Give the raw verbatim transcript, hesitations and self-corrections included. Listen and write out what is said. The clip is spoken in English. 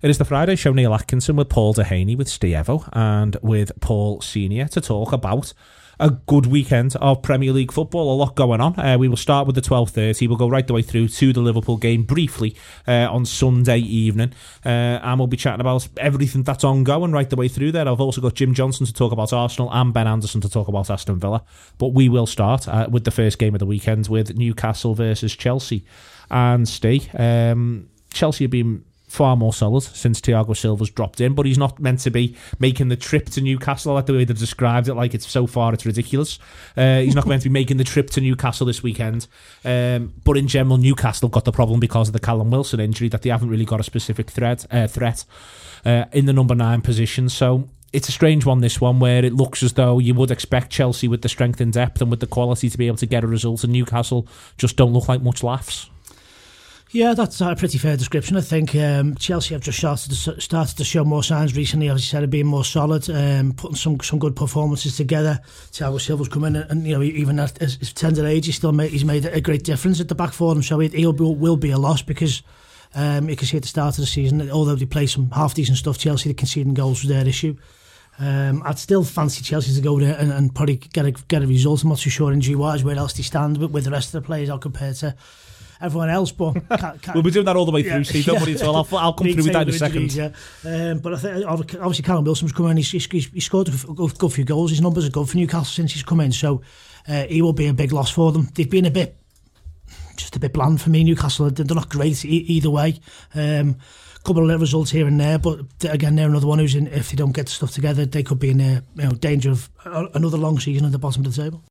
It is the Friday show. Neil Atkinson with Paul Dehaney, with Steve Evo, and with Paul Senior to talk about a good weekend of Premier League football. A lot going on. Uh, we will start with the twelve thirty. We'll go right the way through to the Liverpool game briefly uh, on Sunday evening. Uh, and we'll be chatting about everything that's ongoing right the way through there. I've also got Jim Johnson to talk about Arsenal and Ben Anderson to talk about Aston Villa. But we will start uh, with the first game of the weekend with Newcastle versus Chelsea. And Steve, um, Chelsea have been far more solid since Thiago Silva's dropped in, but he's not meant to be making the trip to Newcastle. I like the way they've described it, like it's so far it's ridiculous. Uh, he's not meant to be making the trip to Newcastle this weekend. Um, but in general, Newcastle got the problem because of the Callum Wilson injury, that they haven't really got a specific threat, uh, threat uh, in the number nine position. So it's a strange one, this one, where it looks as though you would expect Chelsea with the strength and depth and with the quality to be able to get a result, and Newcastle just don't look like much laughs. Yeah, that's a pretty fair description. I think um, Chelsea have just started to, started to show more signs recently, as you said, of being more solid, um, putting some some good performances together. Thiago Silva's come in, and you know, even at his, his tender age, he's still made, he's made a great difference at the back for them. So it he'll be, will be a loss, because um, you can see at the start of the season, although they play some half decent stuff, Chelsea, the conceding goals was their issue. Um, I'd still fancy Chelsea to go there and, and probably get a get a result. I'm not too sure injury wise where else they stand with, with the rest of the players, out compared to everyone else, but can't, can't, we'll be doing that all the way through, yeah, Steve. Don't yeah. worry at all. I'll, I'll come through with that in a second. Injuries, yeah. um, but I think obviously Callum Wilson's come in. He's, he's, he's scored a good, good few goals. His numbers are good for Newcastle since he's come in, so uh, he will be a big loss for them. They've been a bit, just a bit bland for me. Newcastle, they're not great e- either way. Um, couple of little results here and there, but again, they're another one who's in. If they don't get the stuff together, they could be in uh, you know, danger of another long season at the bottom of the table.